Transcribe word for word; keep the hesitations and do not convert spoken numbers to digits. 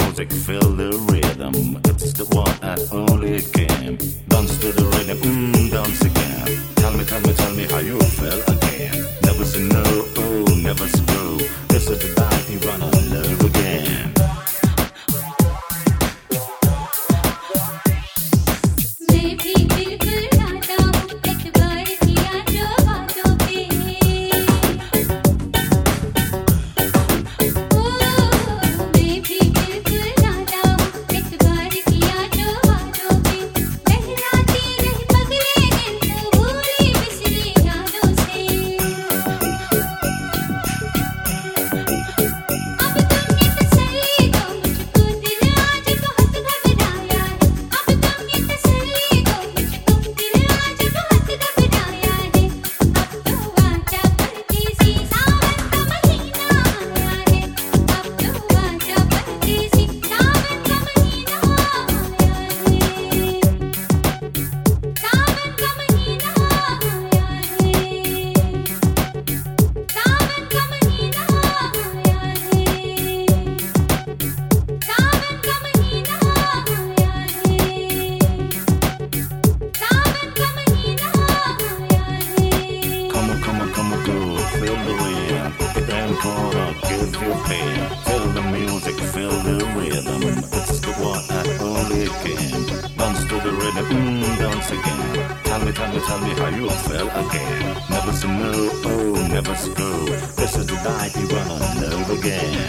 music, feel the rhythm. It's the one and only game. Dance to the rhythm, mm, dance again. Tell me, tell me, tell me how you feel again. Never say no, oh, never say go. This is the night you wanna love again. Give your pain, feel the music, feel the rhythm. It's the one and only game. Dance to the rhythm, mm, dance again. Tell me, tell me, tell me how you feel again. Never say no, oh, never say go. This is the night you wanna love again.